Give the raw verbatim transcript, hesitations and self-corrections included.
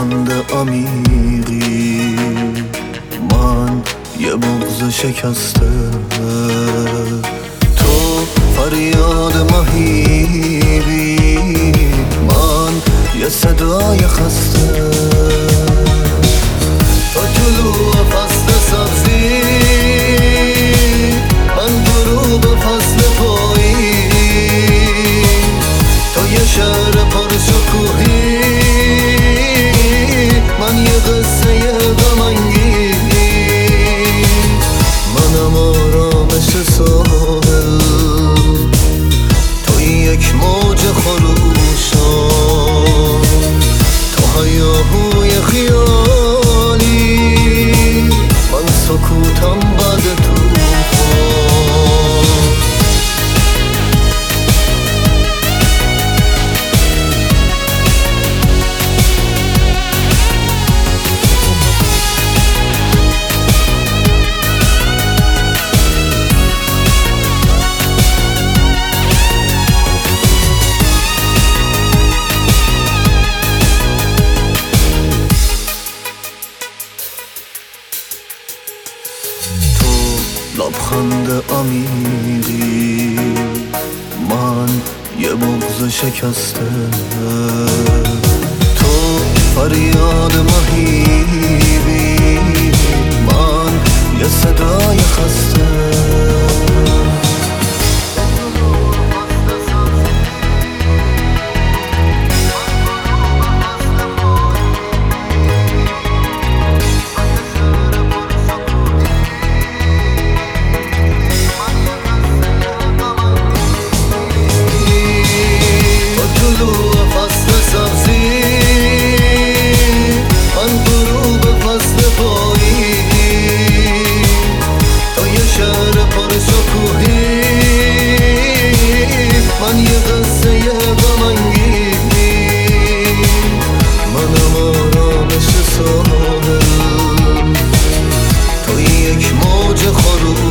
لبخند عمیقی، من یه بغض شکسته، تو فریاد مهیبی، من یه صدای خسته. تا طلوع فصل سبزی، من غروب فصل پایی، تا یه شهر پرشکوهی، من یه قصه غم‌انگیز، منم آرامش ساحل، تو یک موج خروشان، تو هیاهوی خیالی، من سکوتم بعد طوفان. لبخند عمیقی، من یه بغض شکسته، تو فریاد مهیبی، من یه صدای خسته. من یه قصه غم‌انگیز، منم آرامش ساحل، تو یک موج خروش.